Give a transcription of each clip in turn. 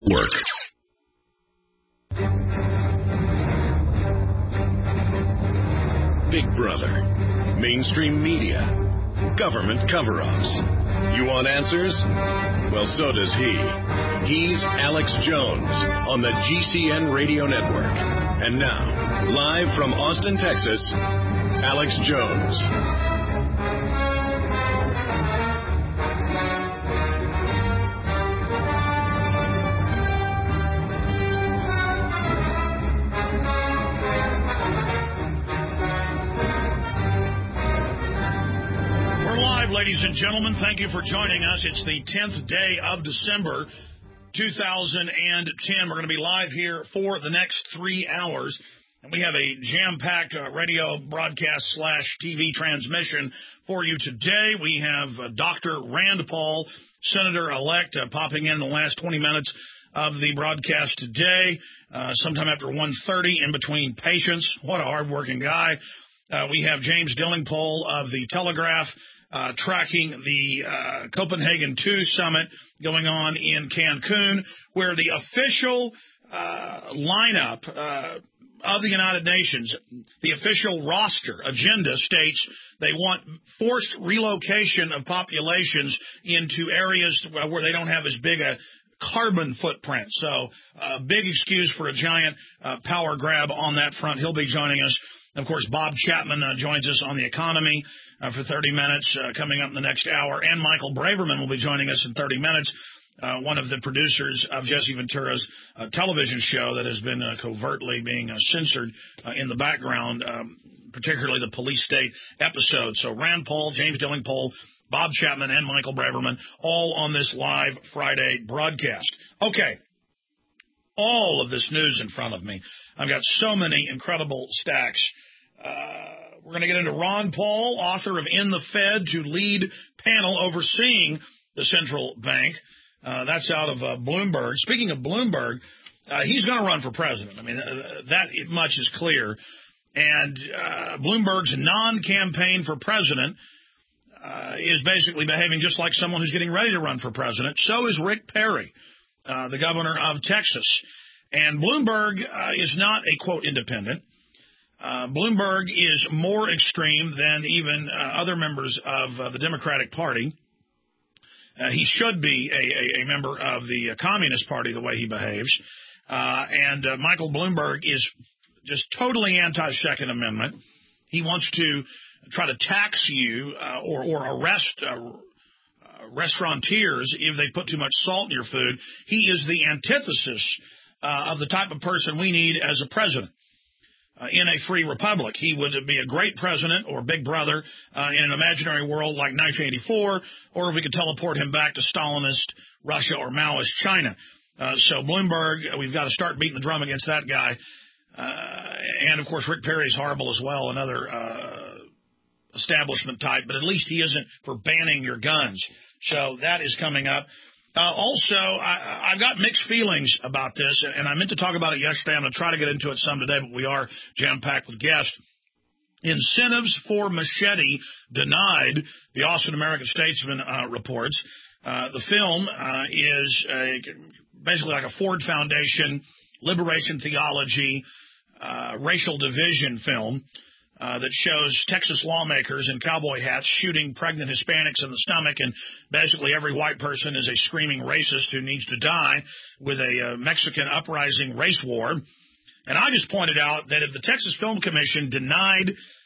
Work. Big Brother, mainstream media, government cover-ups. You want answers? Well, so does he. He's Alex Jones on the GCN Radio Network. And now, live from Austin, Texas, Alex Jones. Ladies and gentlemen, thank you for joining us. It's the 10th day of December, 2010. We're going to be live here for the next 3 hours. And we have a jam-packed radio broadcast / TV transmission for you today. We have Dr. Rand Paul, Senator-elect, popping in the last 20 minutes of the broadcast today, sometime after 1:30 in between patients. What a hardworking guy. We have James Dillingpole of the Telegraph, tracking the Copenhagen 2 summit going on in Cancun, where the official lineup of the United Nations, the official roster agenda states they want forced relocation of populations into areas where they don't have as big a carbon footprint. So big excuse for a giant power grab on that front. He'll be joining us. Of course, Bob Chapman joins us on the economy for 30 minutes coming up in the next hour. And Michael Braverman will be joining us in 30 minutes, one of the producers of Jesse Ventura's television show that has been covertly being censored in the background, particularly the police state episode. So Rand Paul, James Dillingpole, Bob Chapman, and Michael Braverman, all on this live Friday broadcast. Okay. All of this news in front of me. I've got so many incredible stacks. We're going to get into Ron Paul, author of In the Fed, to lead panel overseeing the central bank. That's out of Bloomberg. Speaking of Bloomberg, he's going to run for president. I mean, that much is clear. And Bloomberg's non-campaign for president is basically behaving just like someone who's getting ready to run for president. So is Rick Perry, the governor of Texas. And Bloomberg is not a, quote, independent. Bloomberg is more extreme than even other members of the Democratic Party. He should be a member of the Communist Party the way he behaves. And Michael Bloomberg is just totally anti-Second Amendment. He wants to try to tax you or arrest restaurateurs if they put too much salt in your food. He is the antithesis of the type of person we need as a president. In a free republic, he would be a great president or big brother in an imaginary world like 1984, or if we could teleport him back to Stalinist Russia or Maoist China. So Bloomberg, we've got to start beating the drum against that guy. And, of course, Rick Perry is horrible as well, another establishment type, but at least he isn't for banning your guns. So that is coming up. Also, I've got mixed feelings about this, and I meant to talk about it yesterday. I'm going to try to get into it some today, but we are jam-packed with guests. Incentives for Machete denied, the Austin American-Statesman reports. The film is basically like a Ford Foundation, liberation theology, racial division film. That shows Texas lawmakers in cowboy hats shooting pregnant Hispanics in the stomach, and basically every white person is a screaming racist who needs to die with a Mexican uprising race war. And I just pointed out that if the Texas Film Commission denied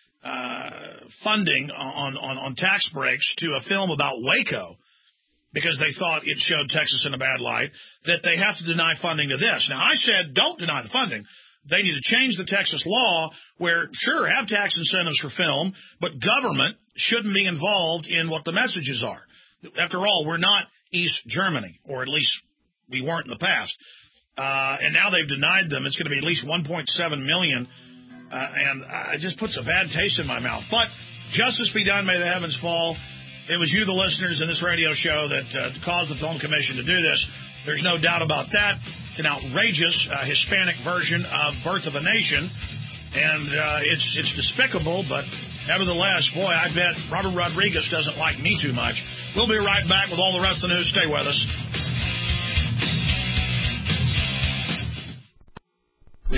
funding on tax breaks to a film about Waco because they thought it showed Texas in a bad light, that they have to deny funding to this. Now, I said don't deny the funding. They need to change the Texas law where, sure, have tax incentives for film, but government shouldn't be involved in what the messages are. After all, we're not East Germany, or at least we weren't in the past. And now they've denied them. It's going to be at least $1.7 million, and it just puts a bad taste in my mouth. But justice be done, may the heavens fall. It was you, the listeners, in this radio show that caused the Film Commission to do this. There's no doubt about that. It's an outrageous Hispanic version of Birth of a Nation, and it's despicable, but nevertheless, boy, I bet Robert Rodriguez doesn't like me too much. We'll be right back with all the rest of the news. Stay with us.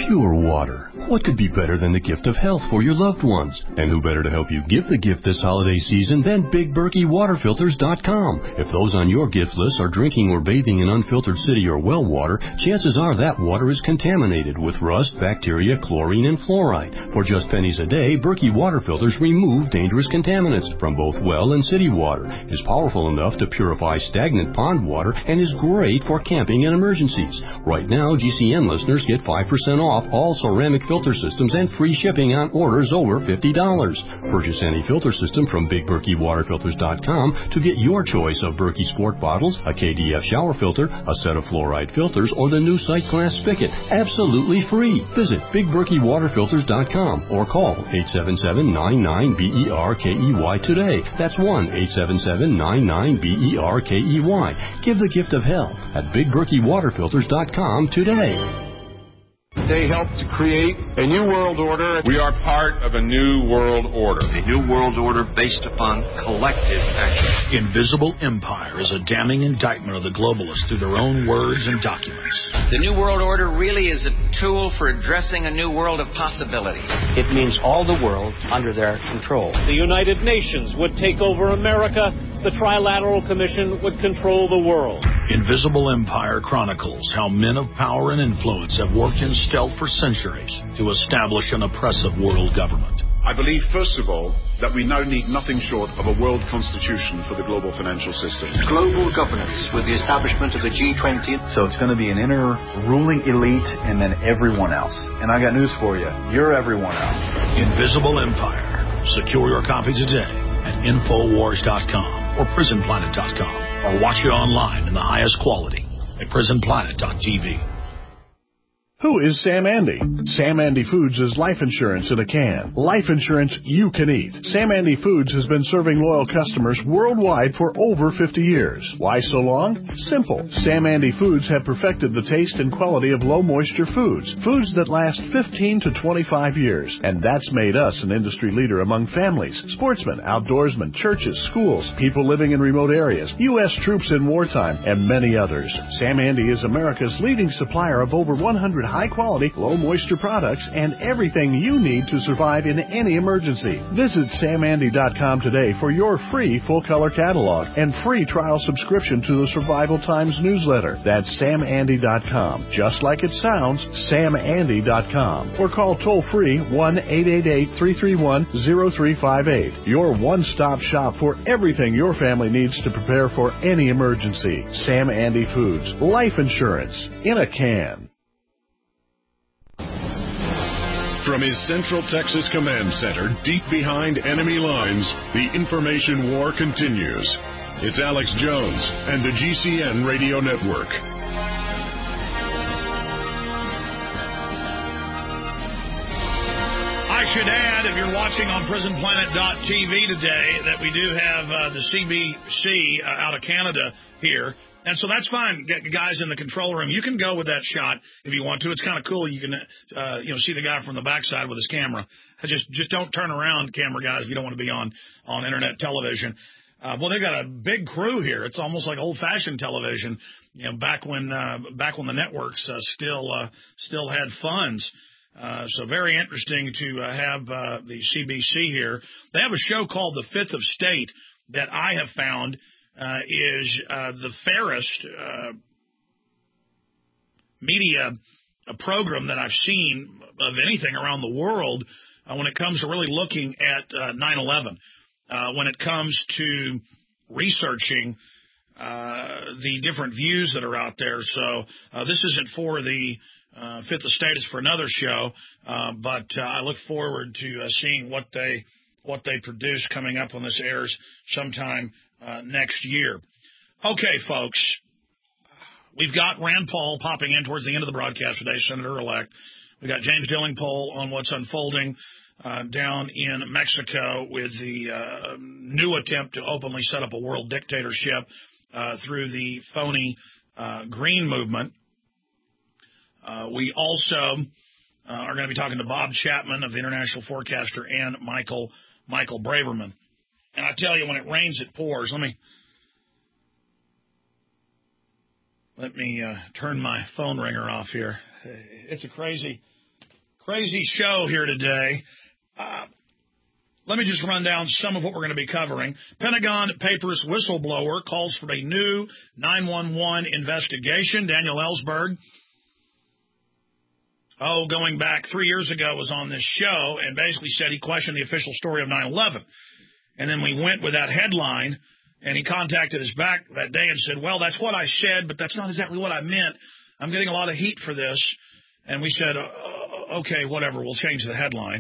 Pure water. What could be better than the gift of health for your loved ones? And who better to help you give the gift this holiday season than BigBerkeyWaterFilters.com? If those on your gift list are drinking or bathing in unfiltered city or well water, chances are that water is contaminated with rust, bacteria, chlorine, and fluoride. For just pennies a day, Berkey Water Filters remove dangerous contaminants from both well and city water. Is powerful enough to purify stagnant pond water and is great for camping and emergencies. Right now, GCN listeners get 5% off all ceramic filter systems and free shipping on orders over $50. Purchase any filter system from BigBerkeyWaterFilters.com to get your choice of Berkey Sport bottles, a KDF shower filter, a set of fluoride filters, or the new Sight Glass spigot. Absolutely free. Visit BigBerkeyWaterFilters.com or call 877-99-BERKEY today. That's 1-877-99-BERKEY. Give the gift of health at BigBerkeyWaterFilters.com today. They helped to create a new world order. We are part of a new world order. A new world order based upon collective action. Invisible Empire is a damning indictment of the globalists through their own words and documents. The new world order really is a tool for addressing a new world of possibilities. It means all the world under their control. The United Nations would take over America. The Trilateral Commission would control the world. Invisible Empire chronicles how men of power and influence have worked in stealth for centuries to establish an oppressive world government. I believe, first of all, that we now need nothing short of a world constitution for the global financial system. Global governance with the establishment of the G20. So it's going to be an inner ruling elite and then everyone else. And I got news for you. You're everyone else. Invisible Empire. Secure your copy today at Infowars.com or PrisonPlanet.com, or watch it online in the highest quality at PrisonPlanet.tv. Who is Sam Andy? Sam Andy Foods is life insurance in a can. Life insurance you can eat. Sam Andy Foods has been serving loyal customers worldwide for over 50 years. Why so long? Simple. Sam Andy Foods have perfected the taste and quality of low-moisture foods. Foods that last 15 to 25 years. And that's made us an industry leader among families, sportsmen, outdoorsmen, churches, schools, people living in remote areas, U.S. troops in wartime, and many others. Sam Andy is America's leading supplier of over 100 high-quality, low-moisture products and everything you need to survive in any emergency. Visit SamAndy.com today for your free full-color catalog and free trial subscription to the Survival Times newsletter. That's SamAndy.com. Just like it sounds, SamAndy.com. Or call toll-free 1-888-331-0358. Your one-stop shop for everything your family needs to prepare for any emergency. Sam Andy Foods. Life insurance in a can. From his Central Texas Command Center, deep behind enemy lines, the information war continues. It's Alex Jones and the GCN Radio Network. I should add, if you're watching on PrisonPlanet.tv today, that we do have the CBC out of Canada here. And so that's fine, guys in the control room. You can go with that shot if you want to. It's kind of cool. You can, see the guy from the backside with his camera. Just don't turn around, camera guys, if you don't want to be on internet television. Well, they've got a big crew here. It's almost like old-fashioned television. Back when the networks still had funds. So very interesting to have the CBC here. They have a show called The Fifth of State that I have found is the fairest media program that I've seen of anything around the world when it comes to really looking at 9/11, when it comes to researching the different views that are out there. So this isn't for the Fifth Estate, it's for another show, but I look forward to seeing what they produce coming up when this airs sometime next year. Okay, folks, we've got Rand Paul popping in towards the end of the broadcast today, Senator-elect. We got James Dillingpole on what's unfolding down in Mexico with the new attempt to openly set up a world dictatorship through the phony Green Movement. We also are going to be talking to Bob Chapman of the International Forecaster and Michael Braverman. And I tell you, when it rains, it pours. Let me turn my phone ringer off here. It's a crazy Crazy show here today. Let me just run down some of what we're going to be covering. Pentagon Papers whistleblower calls for a new 911 investigation. Daniel Ellsberg, going back 3 years ago, was on this show and basically said he questioned the official story of 9/11. And then we went with that headline, and he contacted us back that day and said, well, that's what I said, but that's not exactly what I meant. I'm getting a lot of heat for this. And we said, okay, whatever, we'll change the headline.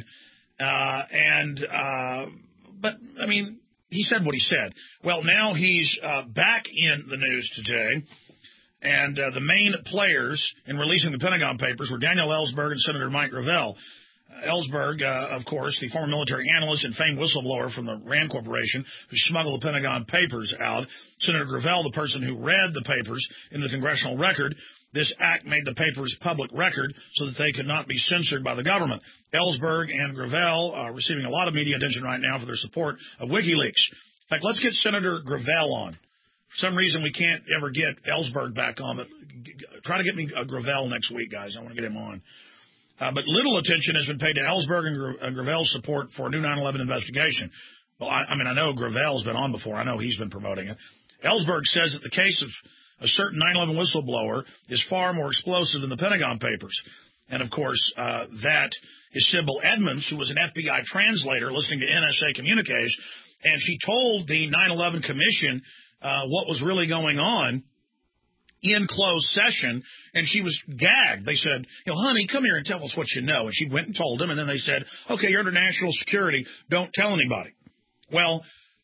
But, I mean, he said what he said. Well, now he's back in the news today. And the main players in releasing the Pentagon Papers were Daniel Ellsberg and Senator Mike Gravel. Ellsberg, of course, the former military analyst and famed whistleblower from the RAND Corporation who smuggled the Pentagon Papers out. Senator Gravel, the person who read the papers in the congressional record. This act made the papers public record so that they could not be censored by the government. Ellsberg and Gravel are receiving a lot of media attention right now for their support of WikiLeaks. In fact, let's get Senator Gravel on. For some reason, we can't ever get Ellsberg back on, but try to get me Gravel next week, guys. I want to get him on. But little attention has been paid to Ellsberg and Gravel's support for a new 9/11 investigation. Well, I know Gravel's been on before. I know he's been promoting it. Ellsberg says that the case of a certain 9/11 whistleblower is far more explosive than the Pentagon Papers. And, of course, that is Sybil Edmonds, who was an FBI translator listening to NSA communiques, and she told the 9/11 Commission what was really going on in closed session, and she was gagged. They said, honey, come here and tell us what you know. And she went and told them, and then they said, okay, you're under national security. Don't tell anybody. Well,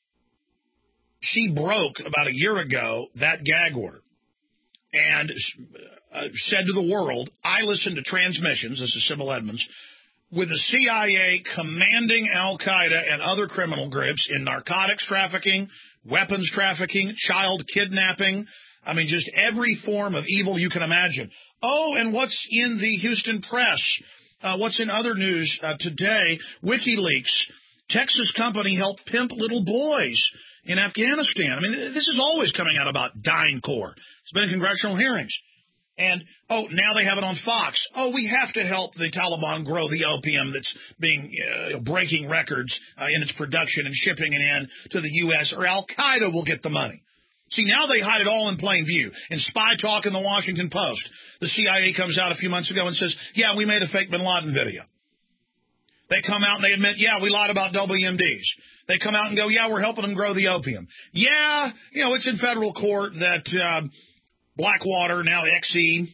she broke about a year ago that gag order and said to the world, I listened to transmissions, this is Sybil Edmonds, with the CIA commanding al-Qaeda and other criminal groups in narcotics trafficking, weapons trafficking, child kidnapping, just every form of evil you can imagine. Oh, and what's in the Houston Press? What's in other news today? WikiLeaks. Texas company helped pimp little boys in Afghanistan. This is always coming out about DynCorp. It's been in congressional hearings. And, now they have it on Fox. We have to help the Taliban grow the opium that's being breaking records in its production and shipping it in to the U.S., or al-Qaeda will get the money. See, now they hide it all in plain view. In spy talk in the Washington Post, the CIA comes out a few months ago and says, yeah, we made a fake bin Laden video. They come out and they admit, yeah, we lied about WMDs. They come out and go, yeah, we're helping them grow the opium. Yeah, it's in federal court that Blackwater, now XE,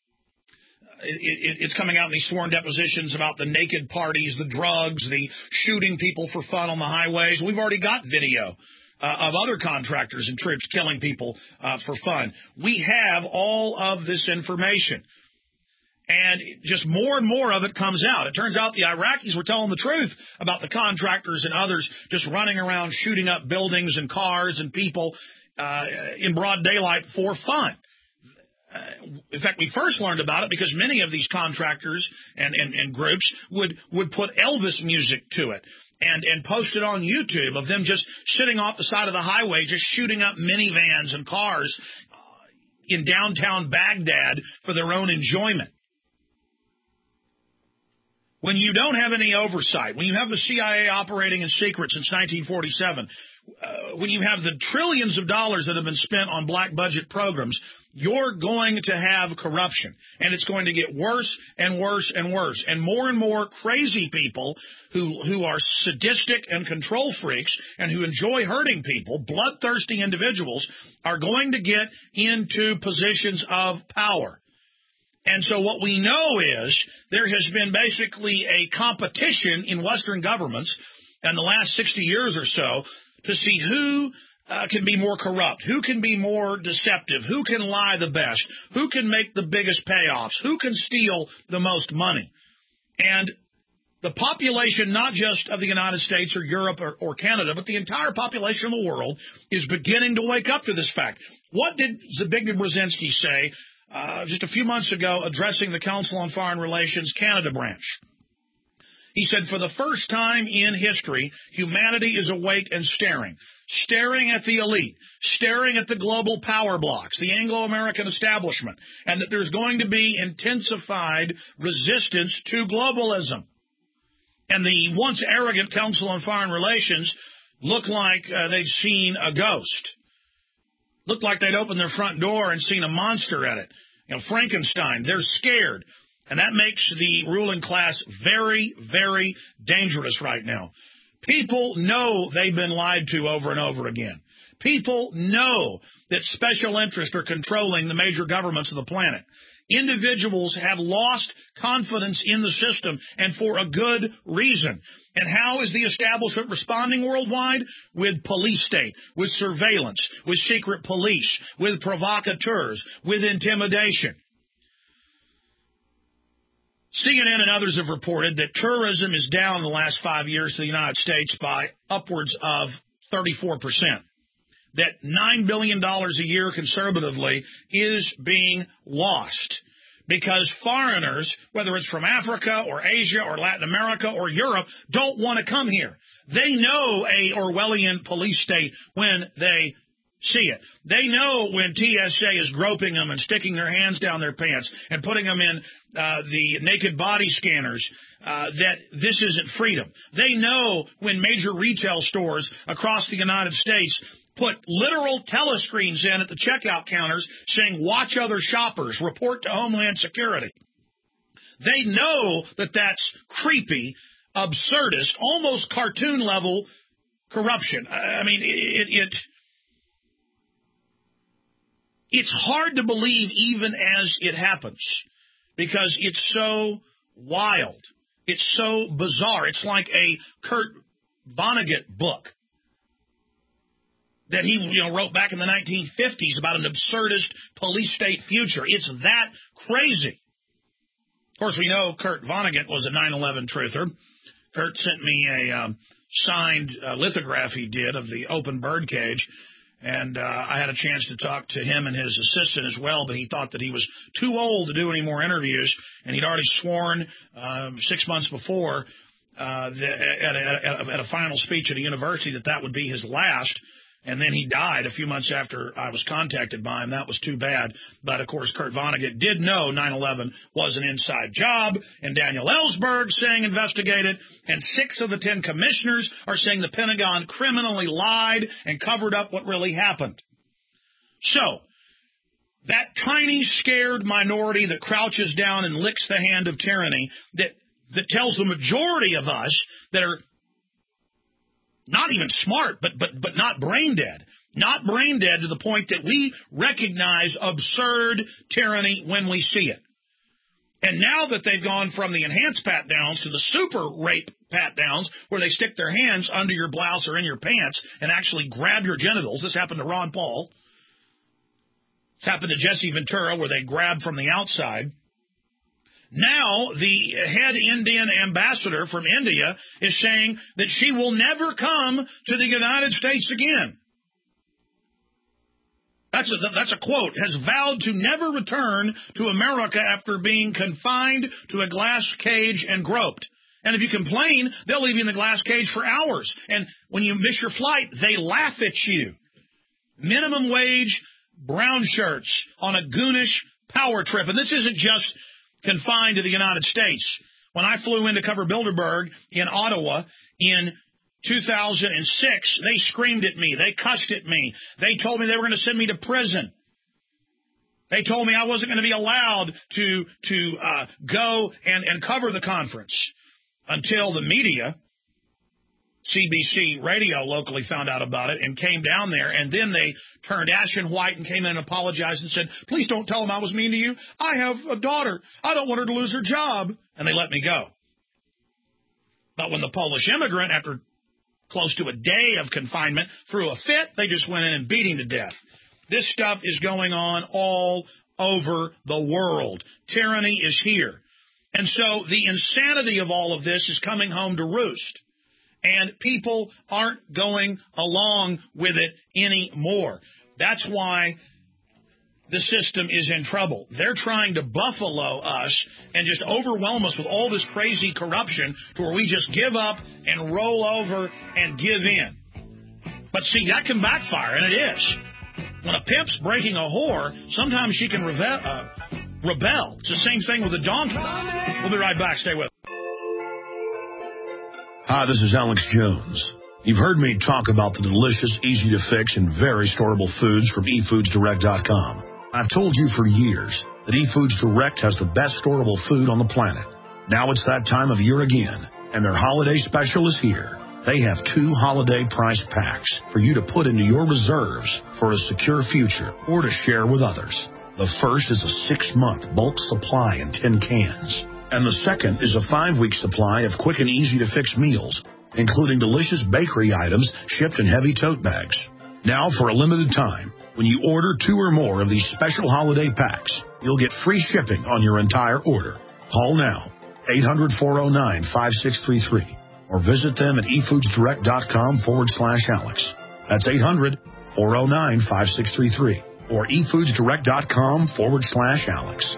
it's coming out in these sworn depositions about the naked parties, the drugs, the shooting people for fun on the highways. We've already got video of other contractors and troops killing people for fun. We have all of this information. And just more and more of it comes out. It turns out the Iraqis were telling the truth about the contractors and others just running around shooting up buildings and cars and people in broad daylight for fun. In fact, we first learned about it because many of these contractors and groups would put Elvis music to it and post it on YouTube of them just sitting off the side of the highway, just shooting up minivans and cars in downtown Baghdad for their own enjoyment. When you don't have any oversight, when you have the CIA operating in secret since 1947, when you have the trillions of dollars that have been spent on black budget programs, you're going to have corruption. And it's going to get worse and worse and worse. And more crazy people who are sadistic and control freaks and who enjoy hurting people, bloodthirsty individuals, are going to get into positions of power. And so what we know is there has been basically a competition in Western governments in the last 60 years or so to see who can be more corrupt, who can be more deceptive, who can lie the best, who can make the biggest payoffs, who can steal the most money. And the population, not just of the United States or Europe or Canada, but the entire population of the world is beginning to wake up to this fact. What did Zbigniew Brzezinski say just a few months ago addressing the Council on Foreign Relations Canada branch? He said, for the first time in history, humanity is awake and staring at the elite, staring at the global power blocks, the Anglo-American establishment, and that there's going to be intensified resistance to globalism. And the once arrogant Council on Foreign Relations looked like they'd seen a ghost. Looked like they'd opened their front door and seen a monster at it. You know, Frankenstein. They're scared. And that makes the ruling class very, very dangerous right now. People know they've been lied to over and over again. People know that special interests are controlling the major governments of the planet. Individuals have lost confidence in the system, and for a good reason. And how is the establishment responding worldwide? With police state, with surveillance, with secret police, with provocateurs, with intimidation. CNN and others have reported that tourism is down in the last 5 years to the United States by upwards of 34%. That $9 billion a year conservatively is being lost because foreigners, whether it's from Africa or Asia or Latin America or Europe, don't want to come here. They know a Orwellian police state when they see it. They know when TSA is groping them and sticking their hands down their pants and putting them in the naked body scanners, that this isn't freedom. They know when major retail stores across the United States put literal telescreens in at the checkout counters saying, watch other shoppers, report to Homeland Security. They know that that's creepy, absurdist, almost cartoon-level corruption. I mean, it's hard to believe even as it happens because it's so wild. It's so bizarre. It's like a Kurt Vonnegut book that he wrote back in the 1950s about an absurdist police state future. It's that crazy. Of course, we know Kurt Vonnegut was a 9/11 truther. Kurt sent me a signed lithograph he did of the open birdcage. And I had a chance to talk to him and his assistant as well, but he thought that he was too old to do any more interviews, and he'd already sworn 6 months before at a final speech at a university that would be his last. And then he died a few months after I was contacted by him. That was too bad. But, of course, Kurt Vonnegut did know 9/11 was an inside job, and Daniel Ellsberg saying investigate it, and 6 of the 10 commissioners are saying the Pentagon criminally lied and covered up what really happened. So, that tiny, scared minority that crouches down and licks the hand of tyranny that tells the majority of us that are not even smart, but not brain dead. Not brain dead to the point that we recognize absurd tyranny when we see it. And now that they've gone from the enhanced pat-downs to the super rape pat-downs, where they stick their hands under your blouse or in your pants and actually grab your genitals. This happened to Ron Paul. This happened to Jesse Ventura, where they grabbed from the outside. Now, the head Indian ambassador from India is saying that she will never come to the United States again. That's a quote. Has vowed to never return to America after being confined to a glass cage and groped. And if you complain, they'll leave you in the glass cage for hours. And when you miss your flight, they laugh at you. Minimum wage brown shirts on a goonish power trip. And this isn't just confined to the United States. When I flew into Cover Bilderberg in Ottawa in 2006, they screamed at me. They cussed at me. They told me they were going to send me to prison. They told me I wasn't going to be allowed to go and cover the conference until the media, CBC radio locally, found out about it and came down there, and then they turned ashen white and came in and apologized and said, please don't tell them I was mean to you. I have a daughter. I don't want her to lose her job. And they let me go. But when the Polish immigrant, after close to a day of confinement, threw a fit, they just went in and beat him to death. This stuff is going on all over the world. Tyranny is here. And so the insanity of all of this is coming home to roost. And people aren't going along with it anymore. That's why the system is in trouble. They're trying to buffalo us and just overwhelm us with all this crazy corruption to where we just give up and roll over and give in. But see, that can backfire, and it is. When a pimp's breaking a whore, sometimes she can rebel. It's the same thing with a donkey. We'll be right back. Stay with us. Hi, this is Alex Jones. You've heard me talk about the delicious, easy-to-fix, and very storable foods from eFoodsDirect.com. I've told you for years that eFoods Direct has the best storable food on the planet. Now it's that time of year again, and their holiday special is here. They have 2 holiday price packs for you to put into your reserves for a secure future or to share with others. The first is a 6-month bulk supply in 10 cans, and the second is a 5-week supply of quick and easy-to-fix meals, including delicious bakery items shipped in heavy tote bags. Now, for a limited time, when you order 2 or more of these special holiday packs, you'll get free shipping on your entire order. Call now, 800-409-5633, or visit them at eFoodsDirect.com/Alex. That's 800-409-5633, or eFoodsDirect.com/Alex.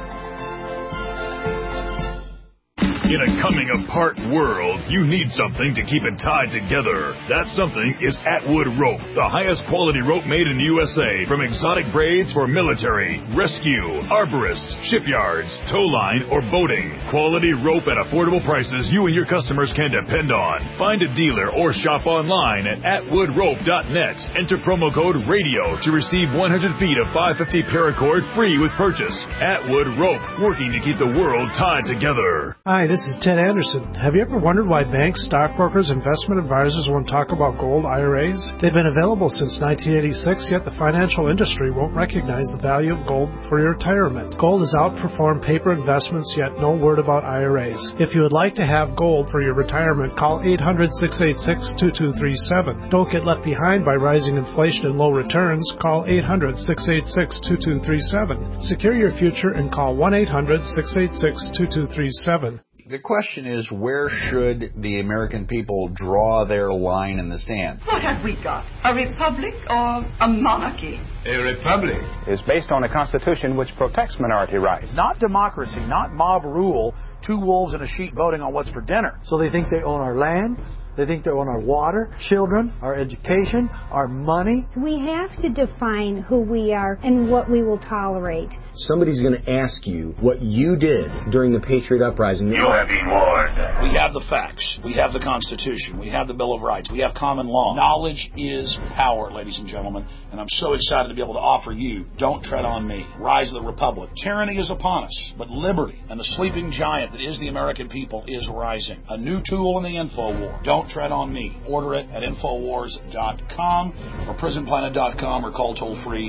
In a coming-apart world, you need something to keep it tied together. That something is Atwood Rope, the highest quality rope made in the USA, from exotic braids for military, rescue, arborists, shipyards, tow line, or boating. Quality rope at affordable prices you and your customers can depend on. Find a dealer or shop online at atwoodrope.net. Enter promo code RADIO to receive 100 feet of 550 paracord free with purchase. Atwood Rope, working to keep the world tied together. Hi, this is Ted Anderson. Have you ever wondered why banks, stockbrokers, investment advisors won't talk about gold IRAs? They've been available since 1986, yet the financial industry won't recognize the value of gold for your retirement. Gold has outperformed paper investments, yet no word about IRAs. If you would like to have gold for your retirement, call 800-686-2237. Don't get left behind by rising inflation and low returns. Call 800-686-2237. Secure your future and call 1-800-686-2237. The question is, where should the American people draw their line in the sand? What have we got? A republic or a monarchy? A republic is based on a constitution which protects minority rights. Not democracy, not mob rule, 2 wolves in a sheep voting on what's for dinner. So they think they own our land, they think they own our water, children, our education, our money. We have to define who we are and what we will tolerate. Somebody's going to ask you what you did during the Patriot Uprising. You have been warned. We have the facts. We have the Constitution. We have the Bill of Rights. We have common law. Knowledge is power, ladies and gentlemen, and I'm so excited to be able to offer you Don't Tread on Me, Rise of the Republic. Tyranny is upon us, but liberty and the sleeping giant that is the American people is rising. A new tool in the info war. Don't Tread on Me. Order it at Infowars.com or PrisonPlanet.com or call toll-free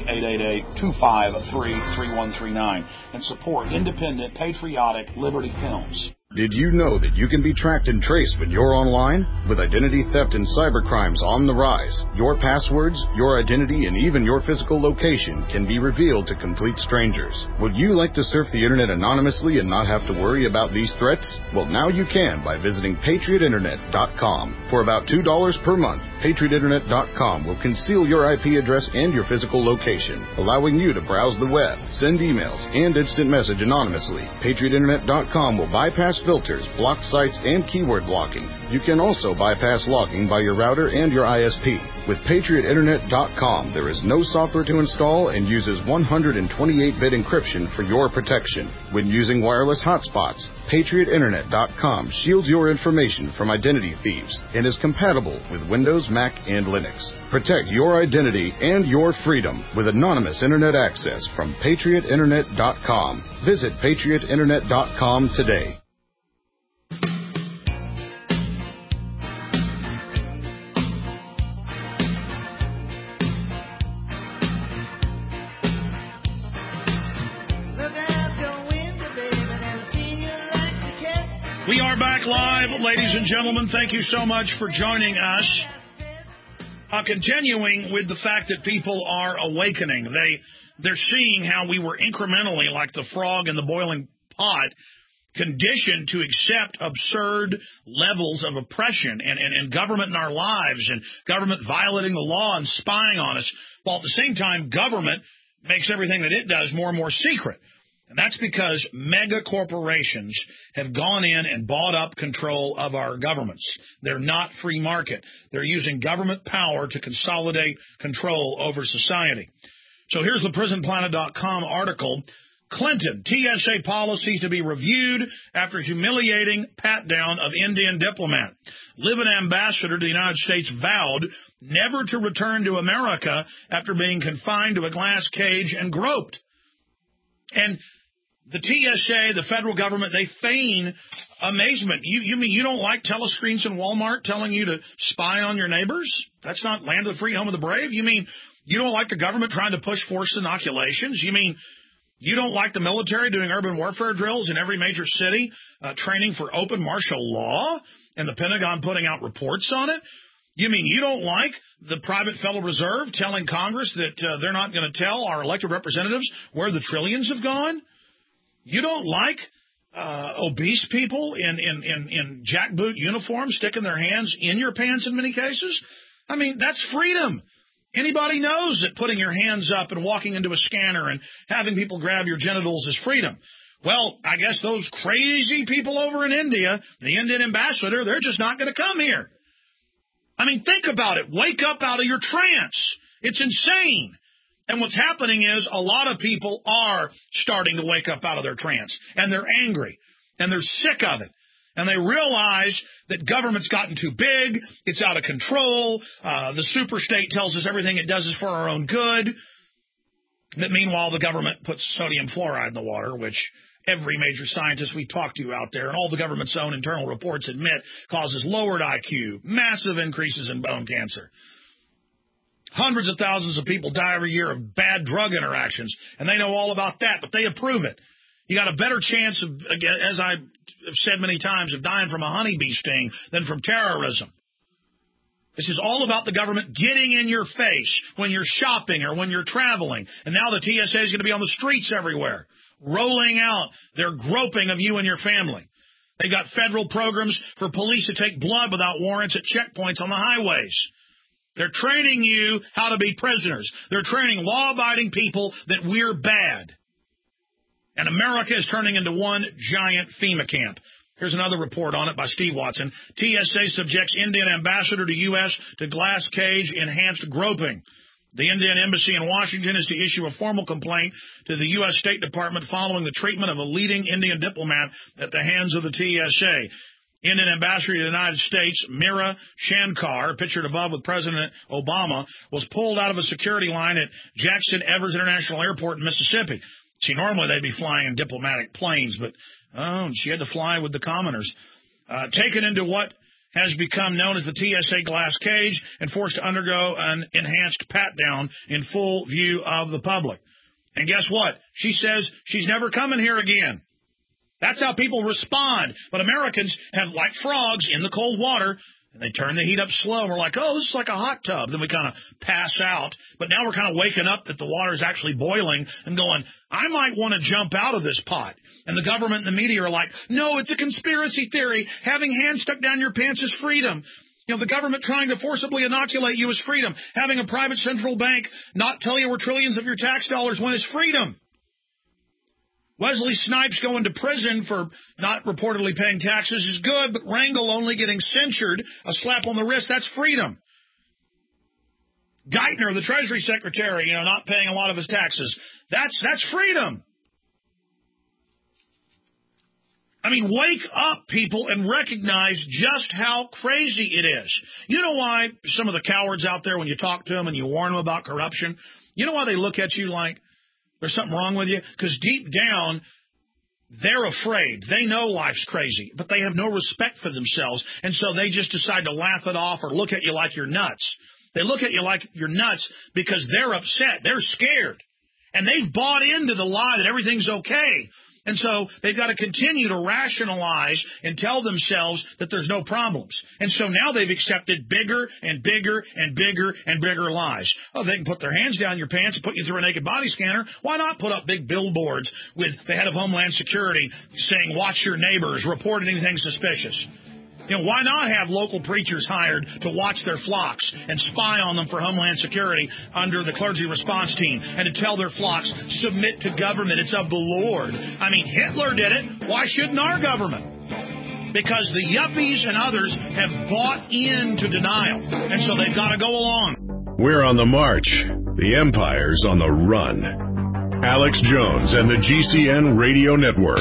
888-253-3139 and support independent, patriotic Liberty Films. Did you know that you can be tracked and traced when you're online? With identity theft and cybercrimes on the rise, your passwords, your identity, and even your physical location can be revealed to complete strangers. Would you like to surf the internet anonymously and not have to worry about these threats? Well, now you can by visiting PatriotInternet.com. For about $2 per month, PatriotInternet.com will conceal your IP address and your physical location, allowing you to browse the web, send emails, and instant message anonymously. PatriotInternet.com will bypass filters, block sites, and keyword blocking. You can also bypass logging by your router and your ISP. With PatriotInternet.com, there is no software to install and uses 128-bit encryption for your protection. When using wireless hotspots, PatriotInternet.com shields your information from identity thieves and is compatible with Windows, Mac, and Linux. Protect your identity and your freedom with anonymous Internet access from PatriotInternet.com. Visit PatriotInternet.com today. We are back live, ladies and gentlemen. Thank you so much for joining us. Continuing with the fact that people are awakening. They're seeing how we were incrementally, like the frog in the boiling pot, conditioned to accept absurd levels of oppression and government in our lives and government violating the law and spying on us, while at the same time government makes everything that it does more and more secret. And that's because mega corporations have gone in and bought up control of our governments. They're not free market. They're using government power to consolidate control over society. So here's the PrisonPlanet.com article. Clinton, TSA policies to be reviewed after humiliating pat-down of Indian diplomat. Live-in ambassador to the United States vowed never to return to America after being confined to a glass cage and groped. And the TSA, the federal government, they feign amazement. You mean you don't like telescreens in Walmart telling you to spy on your neighbors? That's not land of the free, home of the brave? You mean you don't like the government trying to push forced inoculations? You mean you don't like the military doing urban warfare drills in every major city, training for open martial law, and the Pentagon putting out reports on it? You mean you don't like the private Federal Reserve telling Congress that they're not going to tell our elected representatives where the trillions have gone? You don't like obese people in jackboot uniforms sticking their hands in your pants in many cases? I mean, that's freedom. Anybody knows that putting your hands up and walking into a scanner and having people grab your genitals is freedom. Well, I guess those crazy people over in India, the Indian ambassador, they're just not going to come here. I mean, think about it. Wake up out of your trance. It's insane. And what's happening is a lot of people are starting to wake up out of their trance, and they're angry, and they're sick of it. And they realize that government's gotten too big, it's out of control, the super state tells us everything it does is for our own good. But meanwhile, the government puts sodium fluoride in the water, which every major scientist we talk to out there and all the government's own internal reports admit causes lowered IQ, massive increases in bone cancer. Hundreds of thousands of people die every year of bad drug interactions, and they know all about that, but they approve it. You got a better chance of, as I've said many times, of dying from a honeybee sting than from terrorism. This is all about the government getting in your face when you're shopping or when you're traveling. And now the TSA is going to be on the streets everywhere, rolling out their groping of you and your family. They've got federal programs for police to take blood without warrants at checkpoints on the highways. They're training you how to be prisoners. They're training law-abiding people that we're bad. And America is turning into one giant FEMA camp. Here's another report on it by Steve Watson. TSA subjects Indian ambassador to U.S. to glass cage enhanced groping. The Indian embassy in Washington is to issue a formal complaint to the U.S. State Department following the treatment of a leading Indian diplomat at the hands of the TSA. Indian ambassador to the United States, Mira Shankar, pictured above with President Obama, was pulled out of a security line at Jackson Evers International Airport in Mississippi. See, normally they'd be flying in diplomatic planes, but she had to fly with the commoners. Taken into what has become known as the TSA glass cage and forced to undergo an enhanced pat-down in full view of the public. And guess what? She says she's never coming here again. That's how people respond. But Americans have, like frogs in the cold water, and they turn the heat up slow, and we're like, oh, this is like a hot tub. Then we kind of pass out. But now we're kind of waking up that the water is actually boiling and going, I might want to jump out of this pot. And the government and the media are like, no, it's a conspiracy theory. Having hands stuck down your pants is freedom. You know, the government trying to forcibly inoculate you is freedom. Having a private central bank not tell you where trillions of your tax dollars went is freedom. Wesley Snipes going to prison for not reportedly paying taxes is good, but Rangel only getting censured, a slap on the wrist, that's freedom. Geithner, the Treasury Secretary, not paying a lot of his taxes, that's freedom. I mean, wake up, people, and recognize just how crazy it is. You know why some of the cowards out there, when you talk to them and you warn them about corruption, you know why they look at you like there's something wrong with you? Because deep down, they're afraid. They know life's crazy, but they have no respect for themselves, and so they just decide to laugh it off or look at you like you're nuts. They look at you like you're nuts because they're upset. They're scared, and they've bought into the lie that everything's okay. And so they've got to continue to rationalize and tell themselves that there's no problems. And so now they've accepted bigger and bigger and bigger and bigger lies. Oh, they can put their hands down your pants and put you through a naked body scanner. Why not put up big billboards with the head of Homeland Security saying, watch your neighbors, report anything suspicious? Why not have local preachers hired to watch their flocks and spy on them for Homeland Security under the clergy response team and to tell their flocks, submit to government, it's of the Lord. I mean, Hitler did it. Why shouldn't our government? Because the yuppies and others have bought into denial, and so they've got to go along. We're on the march. The empire's on the run. Alex Jones and the GCN Radio Network.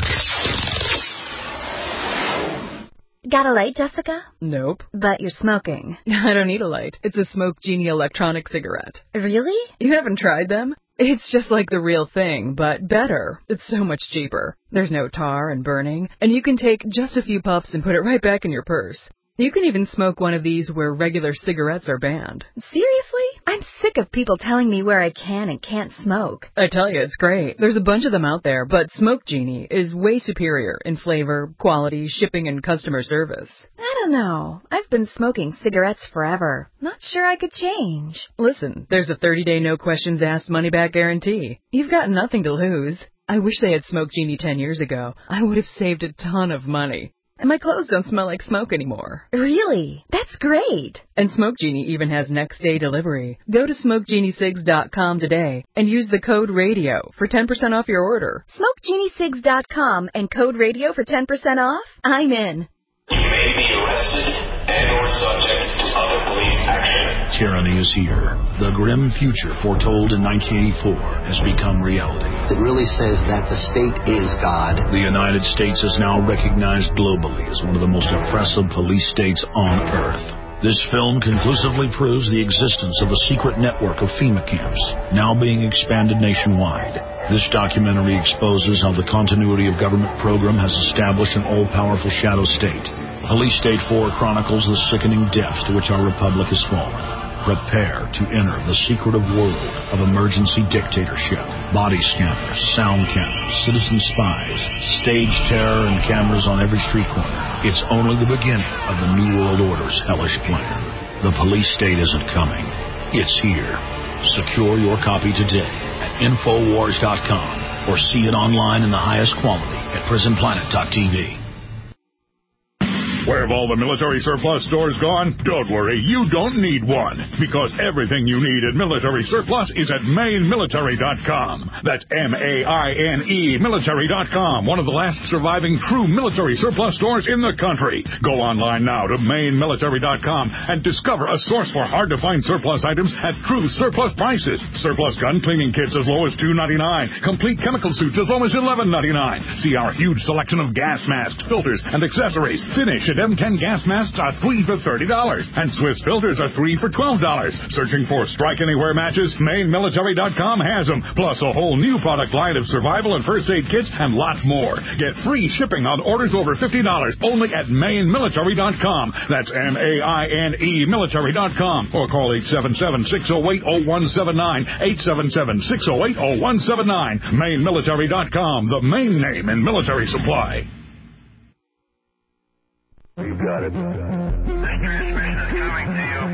Got a light, Jessica? Nope. But you're smoking. I don't need a light. It's a Smoke Genie electronic cigarette. Really? You haven't tried them? It's just like the real thing, but better. It's so much cheaper. There's no tar and burning, and you can take just a few puffs and put it right back in your purse. You can even smoke one of these where regular cigarettes are banned. Seriously? I'm sick of people telling me where I can and can't smoke. I tell you, it's great. There's a bunch of them out there, but Smoke Genie is way superior in flavor, quality, shipping, and customer service. I don't know. I've been smoking cigarettes forever. Not sure I could change. Listen, there's a 30-day no-questions-asked money-back guarantee. You've got nothing to lose. I wish they had Smoke Genie 10 years ago. I would have saved a ton of money. And my clothes don't smell like smoke anymore. Really? That's great. And Smoke Genie even has next-day delivery. Go to SmokeGenieSigs.com today and use the code RADIO for 10% off your order. SmokeGenieSigs.com and code RADIO for 10% off? I'm in. You may be arrested and or subject to other police action. Tyranny is here. The grim future foretold in 1984 has become reality. It really says that the state is God. The United States is now recognized globally as one of the most oppressive police states on Earth. This film conclusively proves the existence of a secret network of FEMA camps, now being expanded nationwide. This documentary exposes how the continuity of government program has established an all-powerful shadow state. Police State 4 chronicles the sickening depths to which our republic has fallen. Prepare to enter the secretive world of emergency dictatorship. Body scanners, sound cameras, citizen spies, stage terror, and cameras on every street corner. It's only the beginning of the New World Order's hellish plan. The police state isn't coming. It's here. Secure your copy today at Infowars.com or see it online in the highest quality at PrisonPlanet.tv. Where have all the military surplus stores gone? Don't worry, you don't need one, because everything you need at Military Surplus is at MaineMilitary.com. That's M-A-I-N-E Military.com, one of the last surviving true military surplus stores in the country. Go online now to MaineMilitary.com and discover a source for hard-to-find surplus items at true surplus prices. Surplus gun cleaning kits as low as $2.99. Complete chemical suits as low as $11.99. See our huge selection of gas masks, filters, and accessories. Finish at M10 gas masks are 3 for $30, and Swiss filters are 3 for $12. Searching for Strike Anywhere matches? MaineMilitary.com has them, plus a whole new product line of survival and first aid kits and lots more. Get free shipping on orders over $50 only at MaineMilitary.com. That's M-A-I-N-E Military.com, or call 877-608-0179, 877-608-0179. MaineMilitary.com, the main name in military supply. You got it. This transmission is coming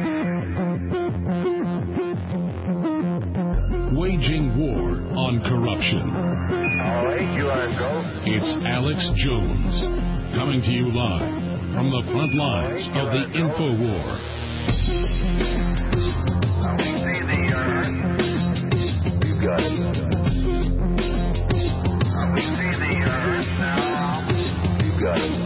to you. Waging war on corruption. All right, you are go. It's Alex Jones, coming to you live from the front lines of the info war. We see the you got it. We see the now. You got it.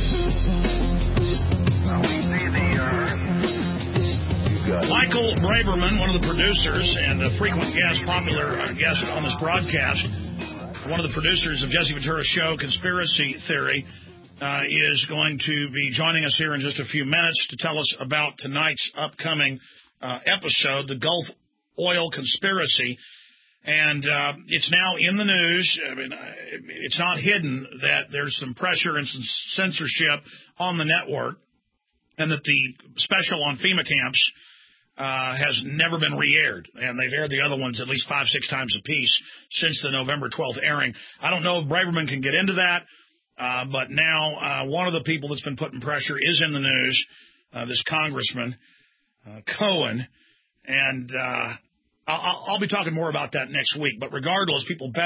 Michael Braverman, one of the producers and a frequent popular guest on this broadcast, one of the producers of Jesse Ventura's show, Conspiracy Theory, is going to be joining us here in just a few minutes to tell us about tonight's upcoming episode, The Gulf Oil Conspiracy. And it's now in the news. I mean, it's not hidden that there's some pressure and some censorship on the network, and that the special on FEMA camps has never been re-aired, and they've aired the other ones at least 5-6 times apiece since the November 12th airing. I don't know if Braverman can get into that, but now one of the people that's been putting pressure is in the news, this Congressman Cohen, and I'll be talking more about that next week. But regardless, people better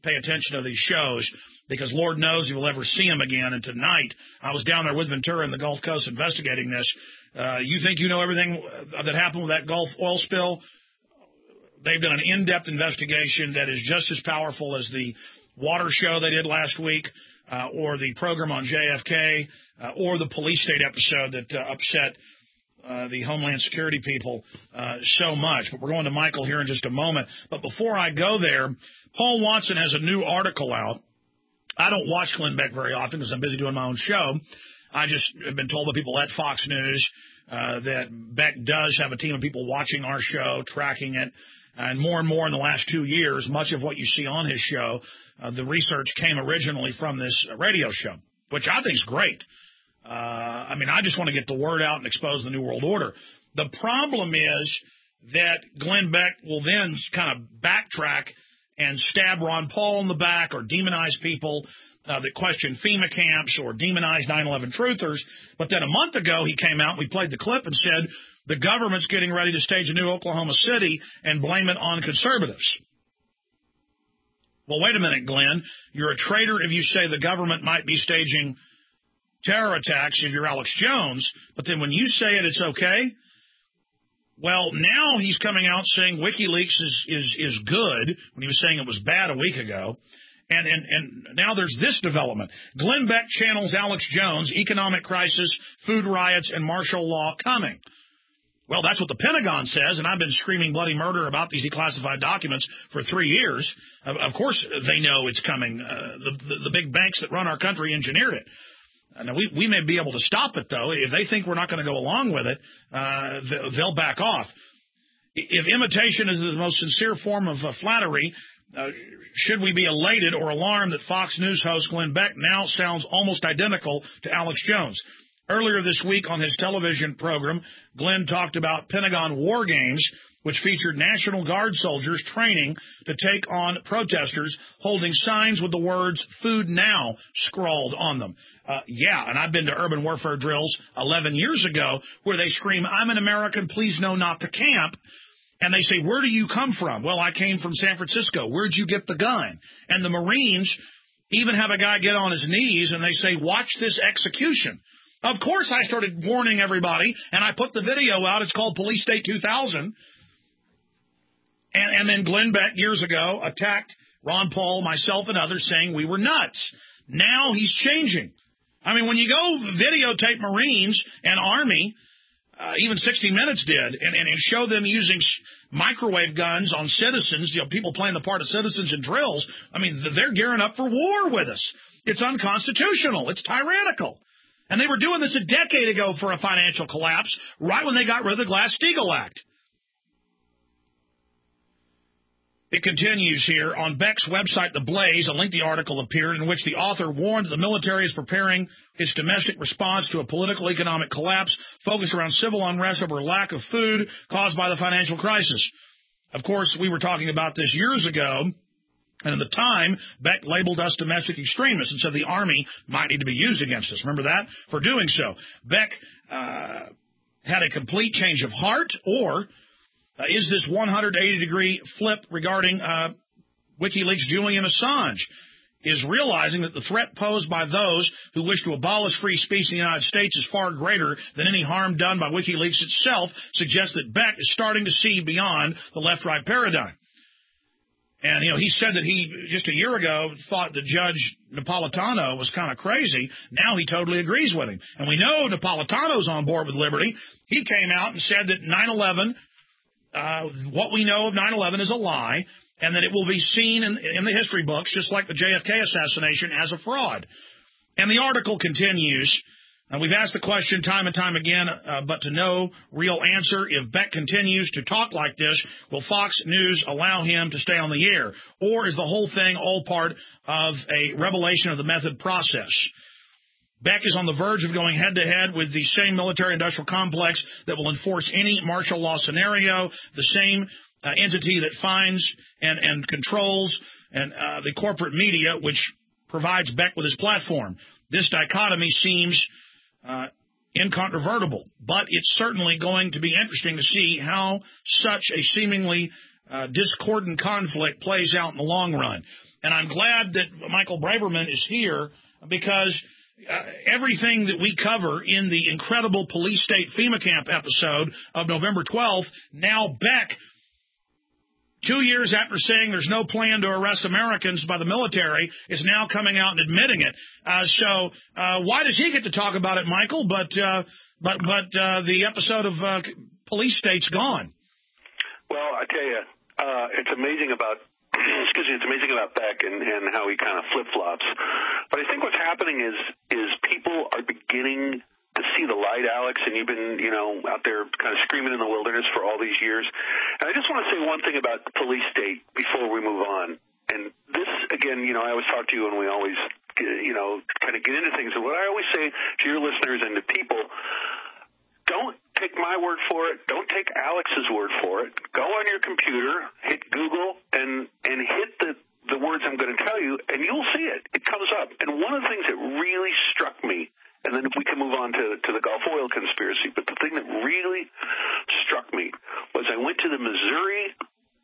pay attention to these shows, because Lord knows you will ever see them again. And tonight, I was down there with Ventura in the Gulf Coast investigating this. You think you know everything that happened with that Gulf oil spill? They've done an in-depth investigation that is just as powerful as the water show they did last week, or the program on JFK, or the police state episode that upset the Homeland Security people so much. But we're going to Michael here in just a moment. But before I go there, Paul Watson has a new article out. I don't watch Glenn Beck very often because I'm busy doing my own show. I just have been told by people at Fox News that Beck does have a team of people watching our show, tracking it. And more in the last 2 years, much of what you see on his show, the research came originally from this radio show, which I think is great. I just want to get the word out and expose the New World Order. The problem is that Glenn Beck will then kind of backtrack and stab Ron Paul in the back or demonize people that question FEMA camps or demonize 9/11 truthers. But then a month ago he came out, we played the clip and said the government's getting ready to stage a new Oklahoma City and blame it on conservatives. Well, wait a minute, Glenn. You're a traitor if you say the government might be staging terror attacks if you're Alex Jones, but then when you say it, it's okay. Well, now he's coming out saying WikiLeaks is good when he was saying it was bad a week ago. And now there's this development. Glenn Beck channels Alex Jones, economic crisis, food riots, and martial law coming. Well, that's what the Pentagon says, and I've been screaming bloody murder about these declassified documents for 3 years. Of course they know it's coming. The big banks that run our country engineered it. Now, we may be able to stop it, though. If they think we're not going to go along with it, they'll back off. If imitation is the most sincere form of flattery, should we be elated or alarmed that Fox News host Glenn Beck now sounds almost identical to Alex Jones? Earlier this week on his television program, Glenn talked about Pentagon war games, which featured National Guard soldiers training to take on protesters holding signs with the words "Food Now" scrawled on them. And I've been to urban warfare drills 11 years ago where they scream, "I'm an American, please no, not the camp." And they say, "Where do you come from?" "Well, I came from San Francisco." "Where'd you get the gun?" And the Marines even have a guy get on his knees and they say, "Watch this execution." Of course, I started warning everybody, and I put the video out. It's called Police State 2000. And then Glenn Beck years ago attacked Ron Paul, myself, and others saying we were nuts. Now he's changing. When you go videotape Marines and Army, even 60 Minutes did, and show them using microwave guns on citizens, people playing the part of citizens in drills, they're gearing up for war with us. It's unconstitutional. It's tyrannical. And they were doing this a decade ago for a financial collapse, right when they got rid of the Glass-Steagall Act. It continues here. On Beck's website, The Blaze, a lengthy article appeared in which the author warned that the military is preparing its domestic response to a political economic collapse focused around civil unrest over lack of food caused by the financial crisis. Of course, we were talking about this years ago, and at the time, Beck labeled us domestic extremists and said the Army might need to be used against us. Remember that? For doing so. Beck had a complete change of heart, or is this 180-degree flip regarding WikiLeaks' Julian Assange? Is realizing that the threat posed by those who wish to abolish free speech in the United States is far greater than any harm done by WikiLeaks itself, suggests that Beck is starting to see beyond the left-right paradigm. And, he said that he, just a year ago, thought that Judge Napolitano was kind of crazy. Now he totally agrees with him. And we know Napolitano's on board with liberty. He came out and said that 9/11, what we know of 9/11 is a lie, and that it will be seen in the history books, just like the JFK assassination, as a fraud. And the article continues. We've asked the question time and time again, but to no real answer. If Beck continues to talk like this, will Fox News allow him to stay on the air? Or is the whole thing all part of a revelation of the method process? Beck is on the verge of going head-to-head with the same military-industrial complex that will enforce any martial law scenario, the same entity that finds and controls the corporate media, which provides Beck with his platform. This dichotomy seems incontrovertible, but it's certainly going to be interesting to see how such a seemingly discordant conflict plays out in the long run. And I'm glad that Michael Braverman is here because everything that we cover in the incredible police state FEMA camp episode of November 12th, now Beck, 2 years after saying there's no plan to arrest Americans by the military, is now coming out and admitting it. So why does he get to talk about it, Michael, but the episode of police state's gone? Well, I tell you, it's amazing about it's amazing about Beck and how he kind of flip-flops. But I think what's happening is people are beginning to see the light, Alex, and you've been, out there kind of screaming in the wilderness for all these years. And I just want to say one thing about the police state before we move on. And this, again, I always talk to you and we always, kind of get into things. And what I always say to your listeners and to people, don't take my word for it. Don't take Alex's word for it. Go on your computer, hit Google, and hit the words I'm going to tell you, and you'll see it. It comes up. And one of the things that really struck me, and then we can move on to the Gulf oil conspiracy, but the thing that really struck me was I went to the Missouri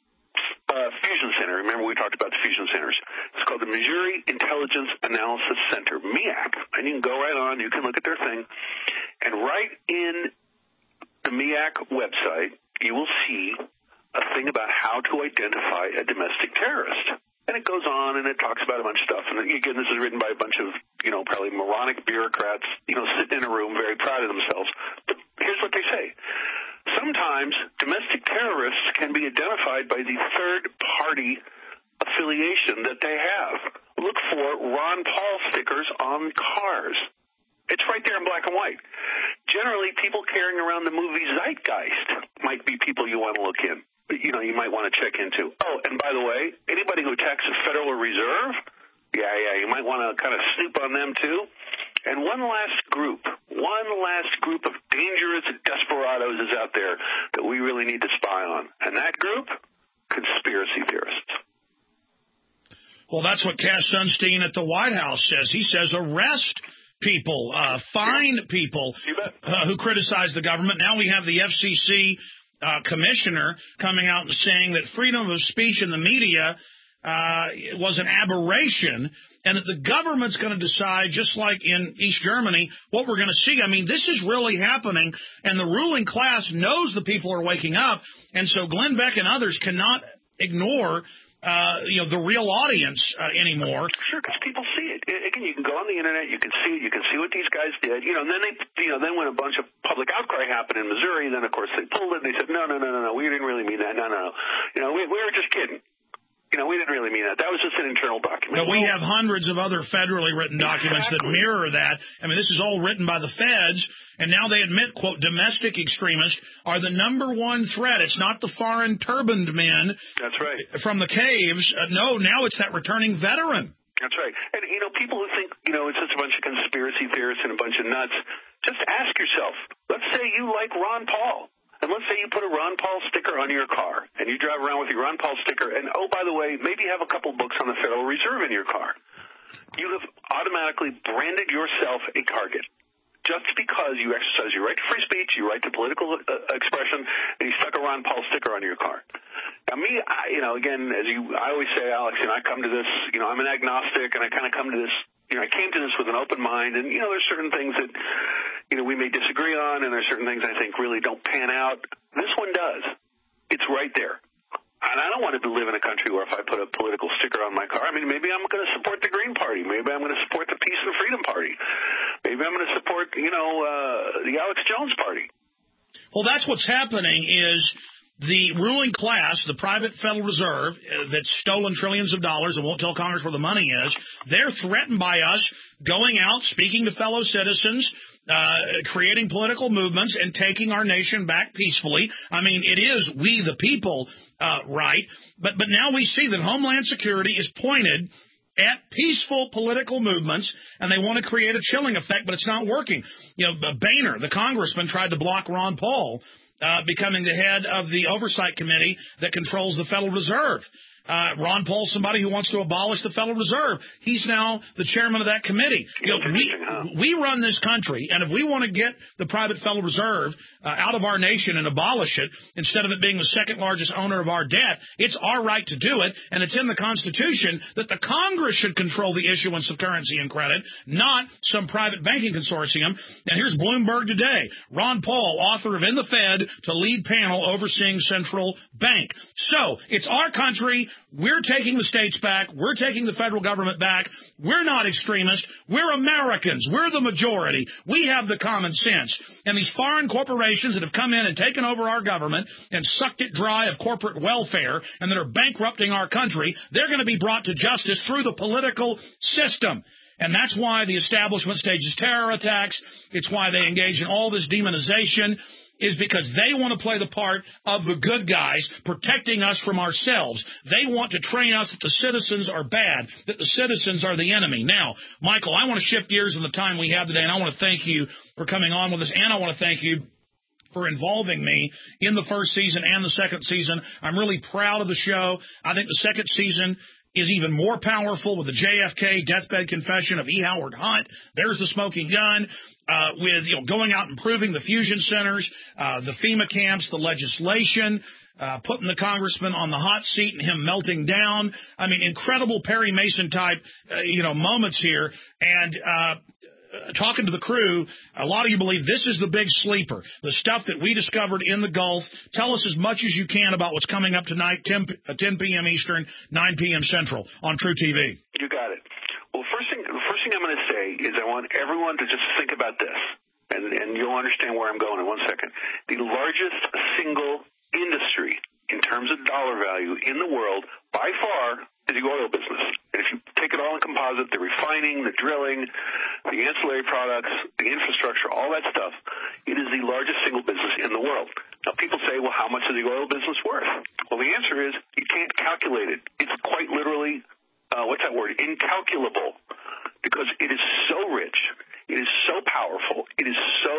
Fusion Center. Remember we talked about the fusion centers. It's called the Missouri Intelligence Analysis Center, MEAC. And you can go right on. You can look at their thing. And right in the MEAC website, you will see a thing about how to identify a domestic terrorist. And it goes on and it talks about a bunch of stuff. And again, this is written by a bunch of, probably moronic bureaucrats, sitting in a room very proud of themselves. But here's what they say. Sometimes domestic terrorists can be identified by the third-party affiliation that they have. Look for Ron Paul stickers on cars. It's right there in black and white. Generally, people carrying around the movie Zeitgeist might be people you want to look in. You might want to check into. Oh, and by the way, anybody who attacks the Federal Reserve, you might want to kind of snoop on them too. And one last group of dangerous desperados is out there that we really need to spy on. And that group, conspiracy theorists. Well, that's what Cass Sunstein at the White House says. He says arrest people, fine people who criticize the government. Now we have the FCC commissioner coming out and saying that freedom of speech in the media was an aberration, and that the government's going to decide, just like in East Germany, what we're going to see. I mean, this is really happening, and the ruling class knows the people are waking up, and so Glenn Beck and others cannot ignore the real audience anymore. Sure, because people see it. Again, you can go on the internet, you can see it, you can see what these guys did. And then then when a bunch of public outcry happened in Missouri, then of course they pulled it and they said, no, we didn't really mean that. No. We were just kidding. We didn't really mean that. That was just an internal document. But we have hundreds of other federally written documents that mirror that. I mean, this is all written by the feds, and now they admit, quote, domestic extremists are the number one threat. It's not the foreign turbaned men. That's right. From the caves. No, now it's that returning veteran. That's right. And, people who think, it's just a bunch of conspiracy theorists and a bunch of nuts, just ask yourself, let's say you like Ron Paul. And let's say you put a Ron Paul sticker on your car, and you drive around with your Ron Paul sticker, and, oh, by the way, maybe you have a couple books on the Federal Reserve in your car. You have automatically branded yourself a target just because you exercise your right to free speech, your right to political expression, and you stuck a Ron Paul sticker on your car. Now, me, again, I always say, Alex, I come to this, I'm an agnostic, and I kind of come to this, I came to this with an open mind, and, there's certain things that, we may disagree on, and there's certain things I think really don't pan out. This one does. It's right there. And I don't want to live in a country where if I put a political sticker on my car, maybe I'm going to support the Green Party. Maybe I'm going to support the Peace and Freedom Party. Maybe I'm going to support, the Alex Jones Party. Well, that's what's happening is the ruling class, the private Federal Reserve that's stolen trillions of dollars and won't tell Congress where the money is, they're threatened by us going out, speaking to fellow citizens, creating political movements and taking our nation back peacefully. I mean, it is we the people, right? But now we see that Homeland Security is pointed at peaceful political movements, and they want to create a chilling effect, but it's not working. Boehner, the congressman, tried to block Ron Paul becoming the head of the oversight committee that controls the Federal Reserve. Ron Paul's somebody who wants to abolish the Federal Reserve. He's now the chairman of that committee. We run this country, and if we want to get the private Federal Reserve out of our nation and abolish it, instead of it being the second largest owner of our debt, it's our right to do it, and it's in the Constitution that the Congress should control the issuance of currency and credit, not some private banking consortium. And here's Bloomberg today. Ron Paul, author of In the Fed, to lead panel overseeing central bank. So, it's our country. We're taking the states back. We're taking the federal government back. We're not extremists. We're Americans. We're the majority. We have the common sense. And these foreign corporations that have come in and taken over our government and sucked it dry of corporate welfare and that are bankrupting our country, they're going to be brought to justice through the political system. And that's why the establishment stages terror attacks. It's why they engage in all this demonization, is because they want to play the part of the good guys protecting us from ourselves. They want to train us that the citizens are bad, that the citizens are the enemy. Now, Michael, I want to shift gears in the time we have today, and I want to thank you for coming on with us, and I want to thank you for involving me in the first season and the second season. I'm really proud of the show. I think the second season is even more powerful with the JFK deathbed confession of E. Howard Hunt. There's the smoking gun. With going out and improving the fusion centers, the FEMA camps, the legislation, putting the congressman on the hot seat and him melting down. I mean, incredible Perry Mason type, moments here. And talking to the crew, a lot of you believe this is the big sleeper, the stuff that we discovered in the Gulf. Tell us as much as you can about what's coming up tonight, 10 p.m. Eastern, 9 p.m. Central on True TV. You got it. Well, the first thing I'm going to say is I want everyone to just think about this, and you'll understand where I'm going in 1 second. The largest single industry in terms of dollar value in the world, by far, is the oil business. And if you take it all in composite, the refining, the drilling, the ancillary products, the infrastructure, all that stuff, it is the largest single business in the world. Now, people say, well, how much is the oil business worth? Well, the answer is you can't calculate it. It's quite literally, what's that word, incalculable, because it is so rich, it is so powerful, it is so,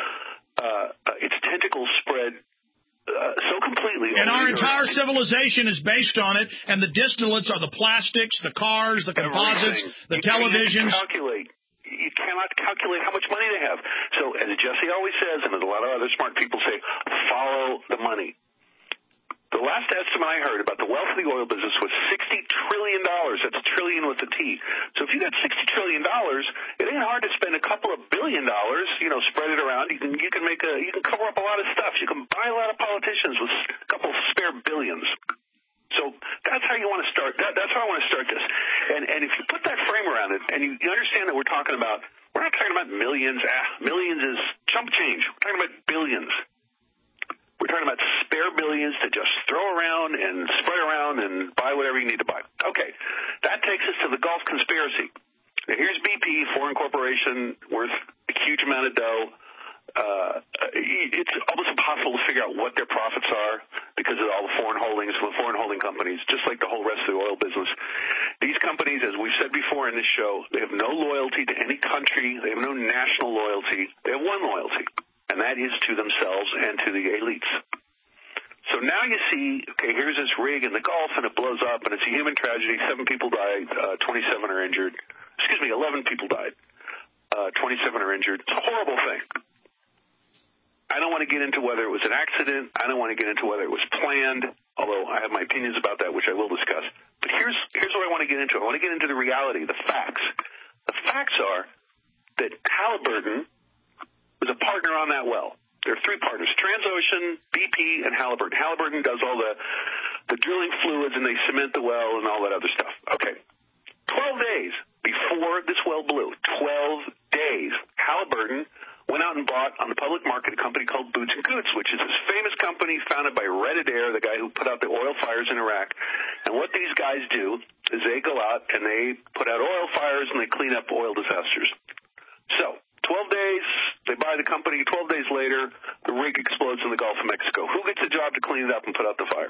its tentacles spread so completely. And our entire civilization is based on it, and the distillates are the plastics, the cars, the composites, the televisions. You cannot calculate how much money they have. So, as Jesse always says, and as a lot of other smart people say, follow the money. The last estimate I heard about the wealth of the oil business was $60 trillion. That's a trillion with a T. So if you got $60 trillion, it ain't hard to spend a couple of $1 billion, spread it around. You can cover up a lot of stuff. You can buy a lot of politicians with a couple of spare billions. So that's how you want to start. That's how I want to start this. And if you put that frame around it, and you understand that we're not talking about millions. Millions is chump change. We're talking about billions. We're talking about spare billions to just throw around and spread around and buy whatever you need to buy. Okay, that takes us to the Gulf conspiracy. Now, here's BP, foreign corporation, worth a huge amount of dough. It's almost impossible to figure out what their profits are because of all the foreign holdings from the foreign holding companies, just like the whole rest of the oil business. These companies, as we've said before in this show, they have no loyalty to any country. They have no national loyalty. They have one loyalty, and that is to themselves and to the elites. So now you see, okay, here's this rig in the Gulf, and it blows up, and it's a human tragedy. 7 people died, 27 are injured. 11 people died. 27 are injured. It's a horrible thing. I don't want to get into whether it was an accident. I don't want to get into whether it was planned, although I have my opinions about that, which I will discuss. But here's what I want to get into. I want to get into the reality, the facts. The facts are that Halliburton was a partner on that well. There are 3 partners, Transocean, BP, and Halliburton. Halliburton does all the drilling fluids, and they cement the well and all that other stuff. Okay. 12 days before this well blew, 12 days, Halliburton went out and bought on the public market a company called Boots & Coots, which is this famous company founded by Red Adair, the guy who put out the oil fires in Iraq. And what these guys do is they go out and they put out oil fires and they clean up oil disasters. So 12 days, they buy the company. 12 days later, the rig explodes in the Gulf of Mexico. Who gets the job to clean it up and put out the fire?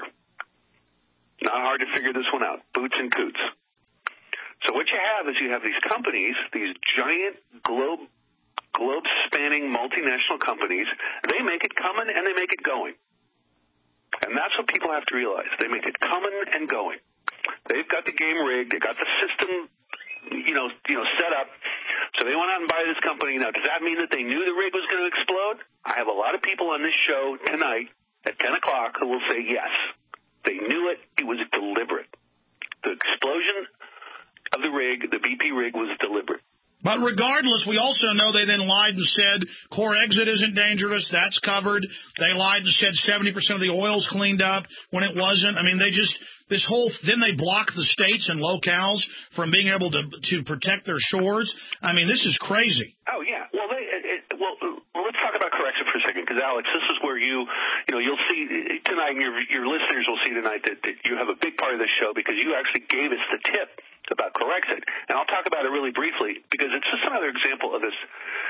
Not hard to figure this one out. Boots & Coots. So what you have is you have these companies, these giant globe-spanning multinational companies. They make it coming and they make it going. And that's what people have to realize. They make it coming and going. They've got the game rigged. They got the system, set up. So they went out and buy this company. Now, does that mean that they knew the rig was going to explode? I have a lot of people on this show tonight at 10 o'clock who will say yes. They knew it. It was deliberate. The explosion of the rig, the BP rig, was deliberate. But regardless, we also know they then lied and said core exit isn't dangerous. That's covered. They lied and said 70% of the oil's cleaned up when it wasn't. I mean, then they block the states and locales from being able to protect their shores. I mean, this is crazy. Oh, yeah. Well, let's talk about correction for a second, because, Alex, this is where you'll see tonight, and your listeners will see tonight that you have a big part of this show because you actually gave us the tip about Corexit. And I'll talk about it really briefly because it's just another example of this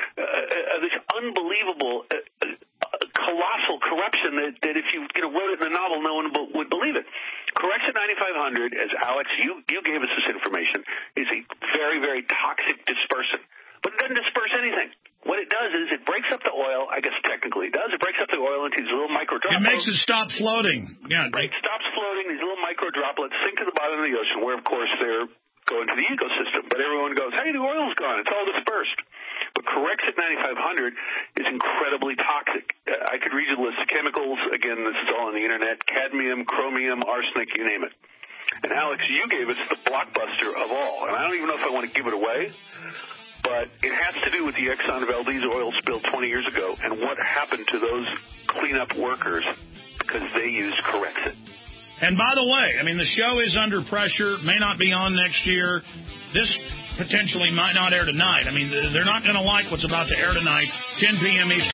unbelievable, colossal corruption that if you wrote it in a novel, no one would believe it. Corexit 9500, as Alex, you gave us this information, is a very, very toxic dispersant. But it doesn't disperse anything. What it does is it breaks up the oil. I guess technically it does. It breaks up the oil into these little micro droplets. It makes it stop floating. Yeah, right. It stops floating. These little micro droplets sink to the bottom of the ocean, where, of course, they're going to the ecosystem. But everyone goes, hey, the oil's gone. It's all dispersed. But Corexit 9500 is incredibly toxic. I could read you the list of chemicals. Again, this is all on the Internet. Cadmium, chromium, arsenic, you name it. And, Alex, you gave us the blockbuster of all. And I don't even know if I want to give it away, but it has to do with the Exxon Valdez oil spill 20 years ago and what happened to those cleanup workers because they used Corexit. And by the way, I mean, the show is under pressure, may not be on next year. This potentially might not air tonight. I mean, they're not going to like what's about to air tonight, 10 p.m. Eastern.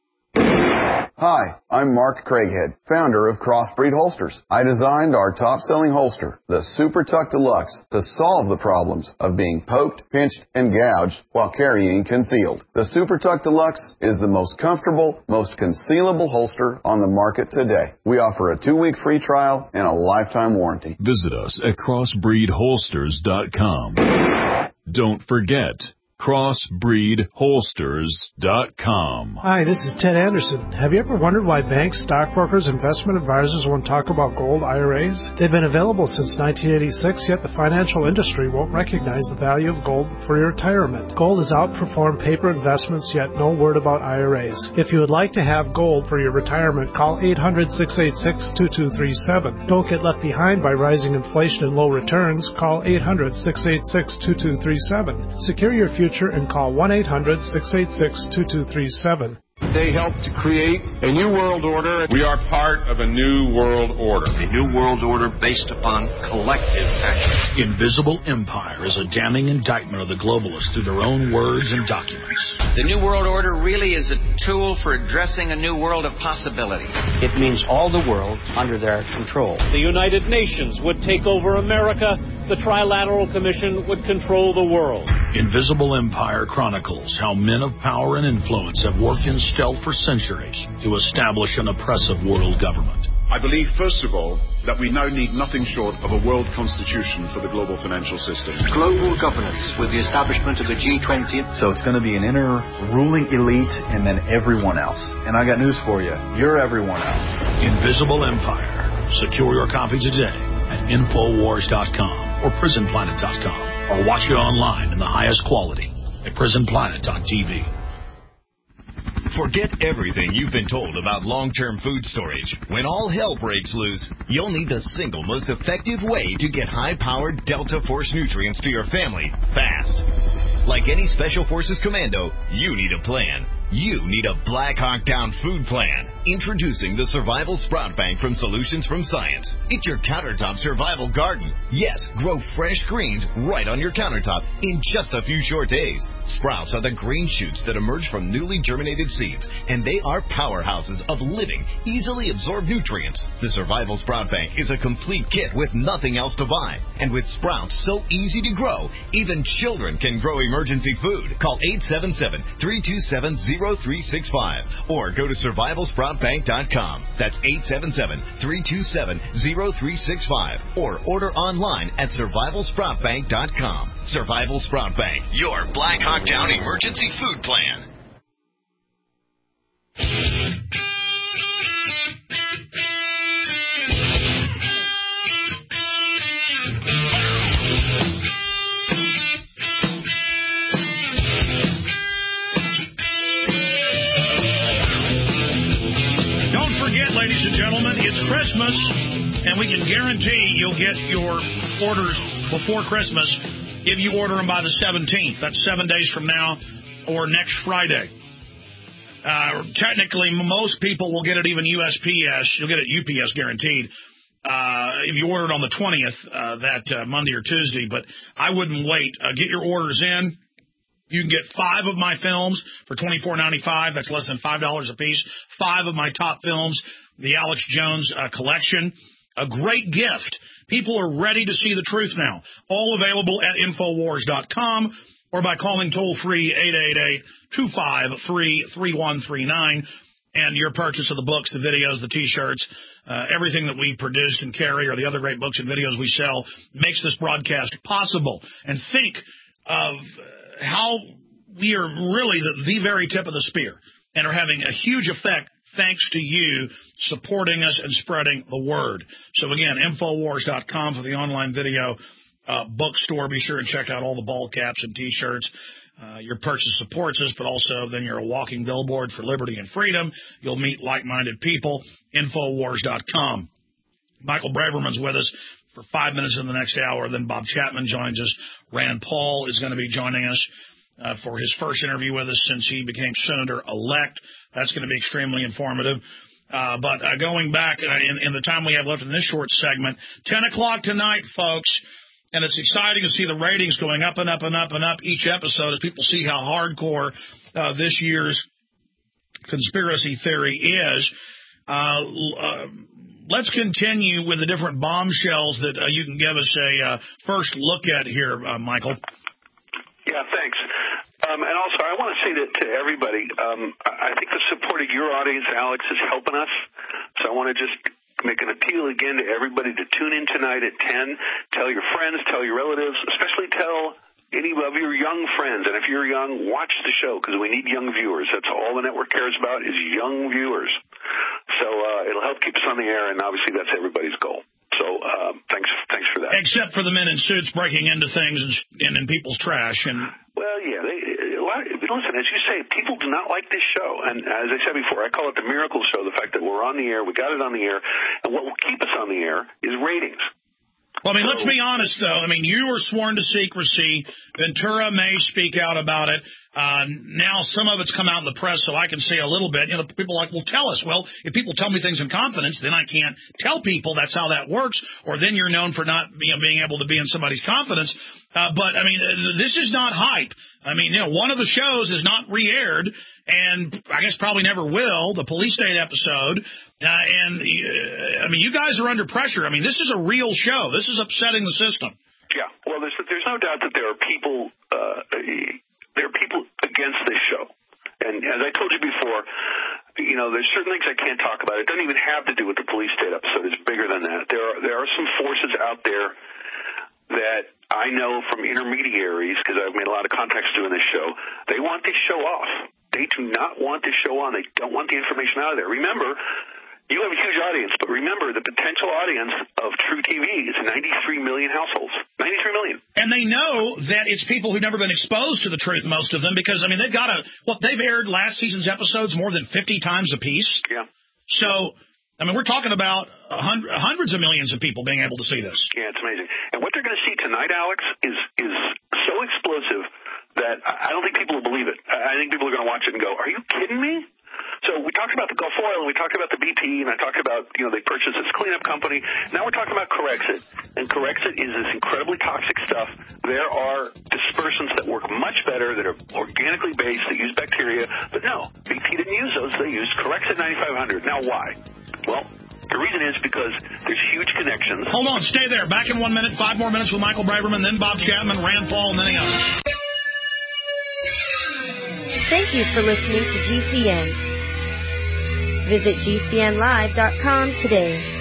Hi, I'm Mark Craighead, founder of Crossbreed Holsters. I designed our top-selling holster, the Super Tuck Deluxe, to solve the problems of being poked, pinched, and gouged while carrying concealed. The Super Tuck Deluxe is the most comfortable, most concealable holster on the market today. We offer a 2-week free trial and a lifetime warranty. Visit us at crossbreedholsters.com. Don't forget, crossbreedholsters.com. Hi, this is Ted Anderson. Have you ever wondered why banks, stockbrokers, investment advisors won't talk about gold IRAs? They've been available since 1986, yet the financial industry won't recognize the value of gold for your retirement. Gold has outperformed paper investments, yet no word about IRAs. If you would like to have gold for your retirement, call 800-686-2237. Don't get left behind by rising inflation and low returns. Call 800-686-2237. Secure your future and call 1-800-686-2237. They helped to create a new world order. We are part of a new world order. A new world order based upon collective action. Invisible Empire is a damning indictment of the globalists through their own words and documents. The new world order really is a tool for addressing a new world of possibilities. It means all the world under their control. The United Nations would take over America. The Trilateral Commission would control the world. Invisible Empire chronicles how men of power and influence have worked in stealth for centuries to establish an oppressive world government. I believe, first of all, that we now need nothing short of a world constitution for the global financial system. Global governance with the establishment of the G20. So it's going to be an inner ruling elite and then everyone else. And I got news for you. You're everyone else. Invisible Empire. Secure your copy today at Infowars.com or PrisonPlanet.com, or watch it online in the highest quality at PrisonPlanet.tv. Forget everything you've been told about long-term food storage. When all hell breaks loose, you'll need the single most effective way to get high-powered Delta Force nutrients to your family fast. Like any Special Forces commando, you need a plan. You need a Black Hawk Down food plan. Introducing the Survival Sprout Bank from Solutions from Science. It's your countertop survival garden. Yes, grow fresh greens right on your countertop in just a few short days. Sprouts are the green shoots that emerge from newly germinated seeds, and they are powerhouses of living, easily absorbed nutrients. The Survival Sprout Bank is a complete kit with nothing else to buy. And with sprouts so easy to grow, even children can grow emergency food. Call 877-327-0365 or go to survivalsproutbank.com. That's 877-327-0365 or order online at survivalsproutbank.com. Survival Sprout Bank, your Black Hawk Down emergency food plan. ladies and gentlemen, it's Christmas, and we can guarantee you'll get your orders before Christmas if you order them by the 17th. That's 7 days from now or next Friday. Technically, most people will get it even USPS. You'll get it UPS guaranteed if you order it on the 20th, that Monday or Tuesday. But I wouldn't wait. Get your orders in. You can get 5 of my films for $24.95. That's less than $5 a piece. 5 of my top films, the Alex Jones collection. A great gift. People are ready to see the truth now. All available at Infowars.com or by calling toll-free 888-253-3139. And your purchase of the books, the videos, the T-shirts, everything that we produce and carry, or the other great books and videos we sell, makes this broadcast possible. And think of how we are really the very tip of the spear and are having a huge effect thanks to you supporting us and spreading the word. So, again, Infowars.com for the online video bookstore. Be sure and check out all the ball caps and T-shirts. Your purchase supports us, but also then you're a walking billboard for liberty and freedom. You'll meet like-minded people. Infowars.com. Michael Braverman's with us for 5 minutes in the next hour. Then Bob Chapman joins us. Rand Paul is going to be joining us for his first interview with us since he became Senator-elect. That's going to be extremely informative. But going back in the time we have left in this short segment, 10 o'clock tonight, folks, and it's exciting to see the ratings going up and up and up and up each episode as people see how hardcore this year's conspiracy theory is. Let's continue with the different bombshells that you can give us a first look at here, Michael. Yeah, thanks. And also, I want to say that to everybody, I think the support of your audience, Alex, is helping us. So I want to just make an appeal again to everybody to tune in tonight at 10. Tell your friends, tell your relatives, especially tell any of your young friends. And if you're young, watch the show because we need young viewers. That's all the network cares about is young viewers. So it'll help keep us on the air, and obviously that's everybody's goal. So thanks for that. Except for the men in suits breaking into things and in people's trash. Well, yeah. Listen, as you say, people do not like this show. And as I said before, I call it the miracle show, the fact that we're on the air, we got it on the air, and what will keep us on the air is ratings. Well, I mean, let's be honest, though. I mean, you were sworn to secrecy. Ventura may speak out about it. Now some of it's come out in the press, so I can say a little bit. You know, people are like, well, tell us. Well, if people tell me things in confidence, then I can't tell people. That's how that works. Or then you're known for not being able to be in somebody's confidence. But, I mean, this is not hype. I mean, you know, one of the shows is not re-aired, and I guess probably never will, the police state episode. I mean, you guys are under pressure. I mean, this is a real show. This is upsetting the system. Yeah. Well, there's no doubt that there are people against this show. And as I told you before, you know, there's certain things I can't talk about. It doesn't even have to do with the police state episode. It's bigger than that. There are some forces out there that I know from intermediaries, because I've made a lot of contacts doing this show, they want this show off. They do not want this show on. They don't want the information out of there. Remember, you have a huge audience, but remember, the potential audience of True TV is 93 million households. 93 million. And they know that it's people who've never been exposed to the truth, most of them, because, I mean, they've aired last season's episodes more than 50 times apiece. Yeah. So, I mean, we're talking about hundreds of millions of people being able to see this. Yeah, it's amazing. And what they're going to see tonight, Alex, is so explosive that I don't think people will believe it. I think people are going to watch it and go, are you kidding me? So we talked about the Gulf Oil, and we talked about the BP, and I talked about, you know, they purchased this cleanup company. Now we're talking about Corexit, and Corexit is this incredibly toxic stuff. There are dispersants that work much better, that are organically based, that use bacteria, but no, BP didn't use those. They used Corexit 9500. Now why? Well, the reason is because there's huge connections. Hold on, stay there. Back in 1 minute, 5 more minutes with Michael Braverman, then Bob Chapman, Rand Paul, and then others. Thank you for listening to GCN. Visit GCNlive.com today.